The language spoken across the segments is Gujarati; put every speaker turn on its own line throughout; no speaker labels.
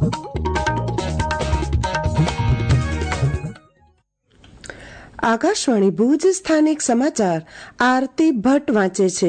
આકાશવાણી ભુજ સ્થાનિક સમાચાર આરતી ભટ્ટ વાંચે છે.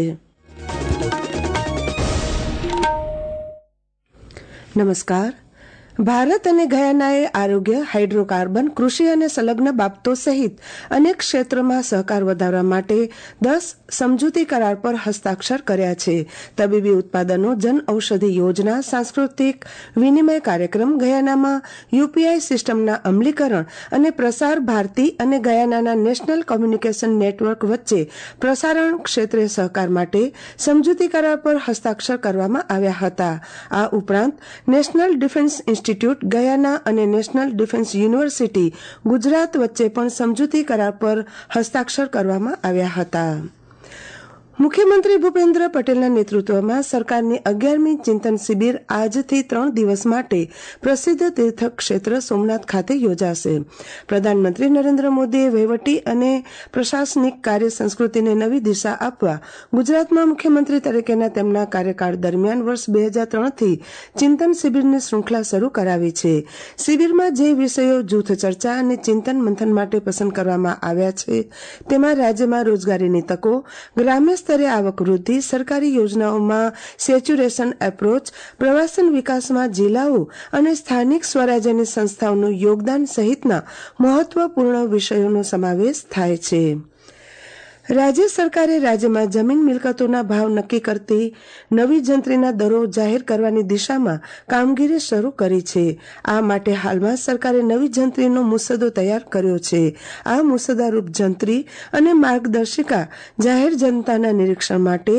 નમસ્કાર. ભારત અને ગયાનાએ આરોગ્ય, હાઇડ્રોકાર્બન, કૃષિ અને સંલગ્ન બાબતો સહિત અનેક ક્ષેત્રોમાં સહકાર વધારવા માટે 10 સમજૂતી કરાર પર હસ્તાક્ષર કર્યા છે. તબીબી ઉત્પાદનો, જન ઔષધિ યોજના, સાંસ્કૃતિક વિનિમય કાર્યક્રમ, ગયાનામાં યુપીઆઈ સિસ્ટમના અમલીકરણ અને પ્રસાર ભારતી અને ગયાનાના નેશનલ કોમ્યુનિકેશન નેટવર્ક વચ્ચે પ્રસારણ ક્ષેત્રે સહકાર માટે સમજૂતી કરાર પર હસ્તાક્ષર કરવામાં આવ્યા હતા. આ ઉપરાંત નેશનલ ડિફેન્સ ઇન્સ્ટિટ્યૂટ ગયાના અને નેશનલ ડિફેન્સ યુનિવર્સિટી ગુજરાત વચ્ચે પણ સમજૂતી કરાર પર હસ્તાક્ષર કરવામાં આવ્યા હતા. મુખ્યમંત્રી ભૂપેન્દ્ર પટેલના નેતૃત્વમાં સરકારની 11મી ચિંતન શિબિર આજથી 3 દિવસ માટે પ્રસિદ્ધ તીર્થ ક્ષેત્ર સોમનાથ ખાતે યોજાશે. પ્રધાનમંત્રી નરેન્દ્ર મોદીએ વહીવટી અને પ્રશાસનિક કાર્ય સંસ્કૃતિને નવી દિશા આપવા ગુજરાતમાં મુખ્યમંત્રી તરીકેના તેમના કાર્યકાળ દરમિયાન વર્ષ 2003થી ચિંતન શિબિરની શૃંખલા શરૂ કરાવી છે. શિબિરમાં જે વિષયો જૂથ ચર્ચા અને ચિંતન મંથન માટે પસંદ કરવામાં આવ્યા છે તેમાં રાજ્યમાં રોજગારીની તકો, ગ્રામ્ય સ્તરે આવક વૃદ્ધિ, સરકારી યોજનાઓમાં સેચ્યુરેશન એપ્રોચ, પ્રવાસન વિકાસમાં જિલ્લાઓ અને સ્થાનિક સ્વરાજ્યની સંસ્થાઓનું યોગદાન સહિતના મહત્વપૂર્ણ વિષયોનો સમાવેશ થાય છે. રાજ્ય સરકારે રાજ્યમાં જમીન મિલકતોના ભાવ નક્કી કરતી નવી જંત્રીના દરો જાહેર કરવાની દિશામાં કામગીરી શરૂ કરી છે. આ માટે હાલમાં સરકારે નવી જંત્રીનો મુસદ્દો તૈયાર કર્યો છે. આ મુસદ્દારૂપ જંત્રી અને માર્ગદર્શિકા જાહેર જનતાના નિરીક્ષણ માટે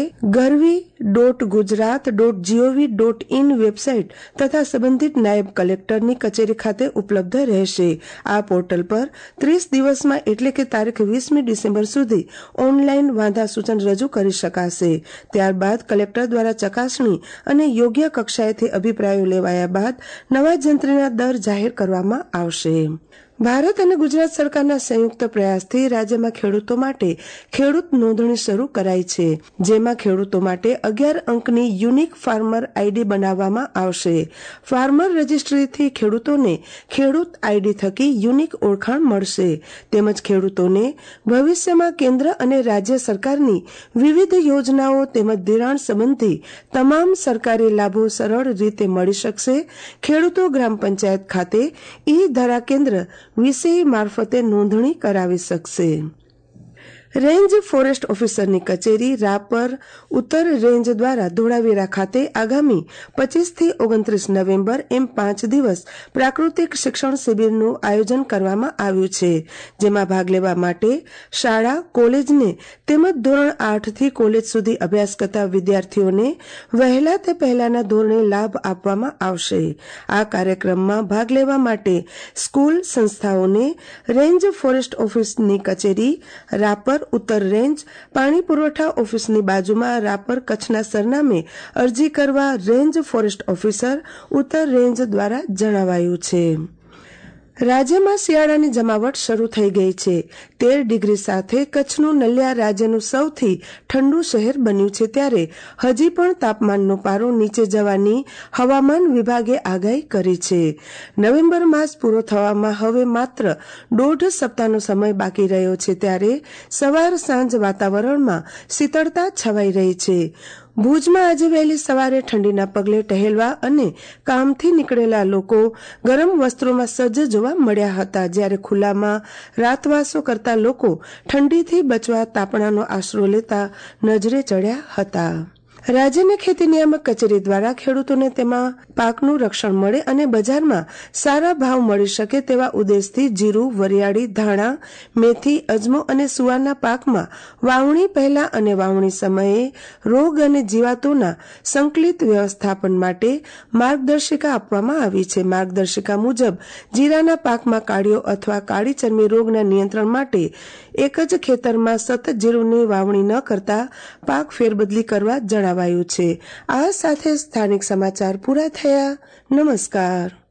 garvi.gujarat.gov.in વેબસાઇટ તથા સંબંધિત નાયબ કલેક્ટરની કચેરી ખાતે ઉપલબ્ધ રહેશે. આ પોર્ટલ પર 30 દિવસમાં એટલે કે તારીખ 20મી ડિસેમ્બર સુધી ઓનલાઈન વાંધા સૂચન રજૂ કરી શકાશે. ત્યારબાદ કલેક્ટર દ્વારા ચકાસણી અને યોગ્ય કક્ષાએથી અભિપ્રાયો લેવાયા બાદ નવા જંત્રીના દર જાહેર કરવામાં આવશે. ભારત અને ગુજરાત સરકારના સંયુક્ત પ્રયાસથી રાજ્યમાં ખેડૂતો માટે ખેડૂત નોંધણી શરૂ કરાઈ છે. જેમાં ખેડૂતો માટે 11 અંકની યુનિક ફાર્મર આઈડી બનાવવામાં આવશે. ફાર્મર રજિસ્ટ્રીથી ખેડૂતોને ખેડૂત આઈડી થકી યુનિક ઓળખાણ મળશે. તેમજ ખેડૂતોને ભવિષ્યમાં કેન્દ્ર અને રાજ્ય સરકારની વિવિધ યોજનાઓ તેમજ ધિરાણ સંબંધી તમામ સરકારી લાભો સરળ રીતે મળી શકશે. ખેડૂતો ગ્રામ પંચાયત ખાતે ઈ-ધરા કેન્દ્ર વીસીઈ મારફતે નોંધણી કરાવી શકશે. રેન્જ ફોરેસ્ટ ઓફિસરની કચેરી રાપર ઉત્તર રેન્જ દ્વારા ધોળાવીરા ખાતે આગામી 25 થી 29 નવેમ્બર એમ 5 દિવસ પ્રાકૃતિક શિક્ષણ શિબિરનું આયોજન કરવામાં આવ્યું છે. જેમાં ભાગ લેવા માટે શાળા, કોલેજને તેમજ ધોરણ 8 થી કોલેજ સુધી અભ્યાસ કરતા વિદ્યાર્થીઓને વહેલા તે પહેલાના ધોરણે લાભ આપવામાં આવશે. આ કાર્યક્રમમાં ભાગ લેવા માટે સ્કૂલ સંસ્થાઓને રેન્જ ફોરેસ્ટ ઓફિસની કચેરી રાપર ઉત્તર રેન્જ પાણી પુરવઠા ઓફિસની બાજુમાં રાપર કચ્છના સરનામે અરજી કરવા રેન્જ ફોરેસ્ટ ઓફિસર ઉત્તર રેન્જ દ્વારા જણાવાયું છે. રાજ્યમાં શિયાળાની જમાવટ શરૂ થઈ ગઈ છે. 13 ડિગ્રી સાથે કચ્છનું નલિયા રાજ્યનું સૌથી ઠંડુ શહેર બન્યું છે. ત્યારે હજી પણ તાપમાનનો પારો નીચે જવાની હવામાન વિભાગે આગાહી કરી છે. નવેમ્બર માસ પૂરો થવામાં હવે માત્ર 1.5 સપ્તાહનો સમય બાકી રહ્યો છે. ત્યારે સવાર સાંજ વાતાવરણમાં શીતળતા છવાઈ રહી છે. ભુજમાં આજે વહેલી સવારે ઠંડીના પગલે ટહેલવા અને કામથી નીકળેલા લોકો ગરમ વસ્ત્રોમાં સજ્જ જોવા મળ્યા હતા. જ્યારે ખુલ્લામાં રાતવાસો કરતા લોકો ઠંડીથી બચવા તાપણાનો આશરો લેતા નજરે ચડ્યા હતા. રાજ્યની ખેતી નિયામક કચેરી દ્વારા ખેડૂતોને તેમાં પાકનું રક્ષણ મળે અને બજારમાં સારા ભાવ મળી શકે તેવા ઉદ્દેશથી જીરું, વરિયાળી, ધાણા, મેથી, અજમો અને સુવારના પાકમાં વાવણી પહેલા અને વાવણી સમયે રોગ અને જીવાતોના સંકલિત વ્યવસ્થાપન માટે માર્ગદર્શિકા આપવામાં આવી છે. માર્ગદર્શિકા મુજબ જીરાના પાકમાં કાળિયો અથવા કાળી ચરમી રોગના નિયંત્રણ માટે એક જ ખેતરમાં સતત જીરુંની વાવણી ન કરતા પાક ફેરબદલી કરવા જણાવાયું છે. આ સાથે સ્થાનિક સમાચાર પૂરા થયા. નમસ્કાર.